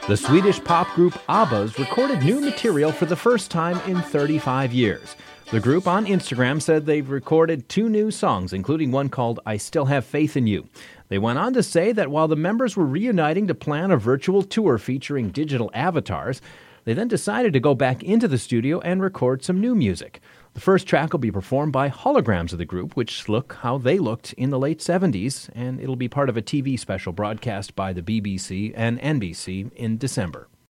The Swedish pop group ABBA's recorded new material for the first time in 35 years. The group on Instagram said they've recorded 2 new songs, including one called I Still Have Faith in You. They went on to say that while the members were reuniting to plan a virtual tour featuring digital avatars, they then decided to go back into the studio and record some new music. The first track will be performed by holograms of the group, which look how they looked in the late 70s, and it'll be part of a TV special broadcast by the BBC and NBC in December.